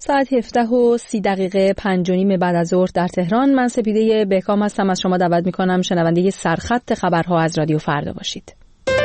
ساعت 17:30 5:30 بعد از ظهر در تهران. من سپیده بهکام هستم. از شما دعوت می‌کنم شنونده سرخط خبرها از رادیو فردا باشید.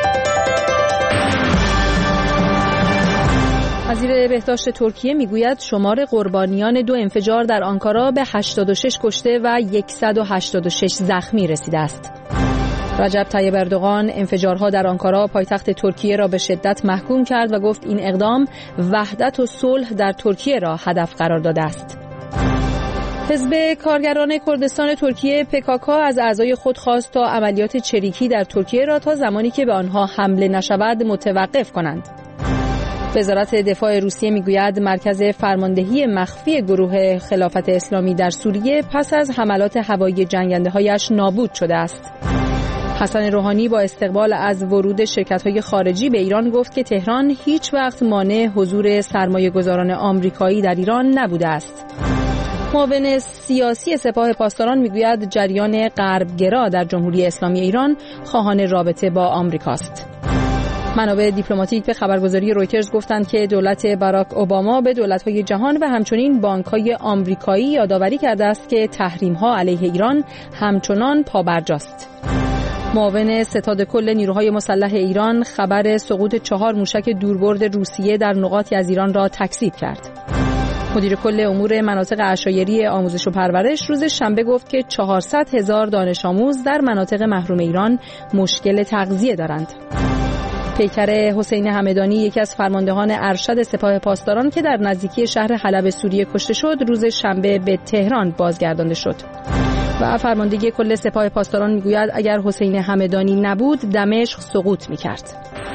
وزیر بهداشت ترکیه میگوید شمار قربانیان 2 انفجار در آنکارا به 86 کشته و 186 زخمی رسیده است. رجب طیب اردوغان انفجارها در آنکارا پایتخت ترکیه را به شدت محکوم کرد و گفت این اقدام وحدت و صلح در ترکیه را هدف قرار داده است. حزب کارگران کردستان ترکیه PKK از اعضای خود خواست تا عملیات چریکی در ترکیه را تا زمانی که به آنها حمله نشود متوقف کنند. وزارت دفاع روسیه میگوید مرکز فرماندهی مخفی گروه خلافت اسلامی در سوریه پس از حملات هوایی جنگنده‌هایش نابود شده است. حسن روحانی با استقبال از ورود شرکت‌های خارجی به ایران گفت که تهران هیچ وقت مانع حضور سرمایه‌گذاران آمریکایی در ایران نبوده است. معاون سیاسی سپاه پاسداران میگوید جریان غربگرا در جمهوری اسلامی ایران خواهان رابطه با آمریکاست. منابع دیپلماتیک به خبرگزاری رویترز گفتند که دولت باراک اوباما به دولت‌های جهان و همچنین بانک‌های آمریکایی یادآوری کرده است که تحریم‌ها علیه ایران همچنان پابرجاست. معاون ستاد کل نیروهای مسلح ایران خبر سقوط 4 موشک دوربرد روسیه در نقاطی از ایران را تکذیب کرد. مدیر کل امور مناطق عشایری آموزش و پرورش روز شنبه گفت که 400,000 دانش آموز در مناطق محروم ایران مشکل تغذیه دارند. پیکر حسین همدانی یکی از فرماندهان ارشد سپاه پاسداران که در نزدیکی شهر حلب سوریه کشته شد روز شنبه به تهران بازگردانده شد. و فرماندهی کل سپاه پاسداران میگوید اگر حسین همدانی نبود دمشق سقوط میکرد.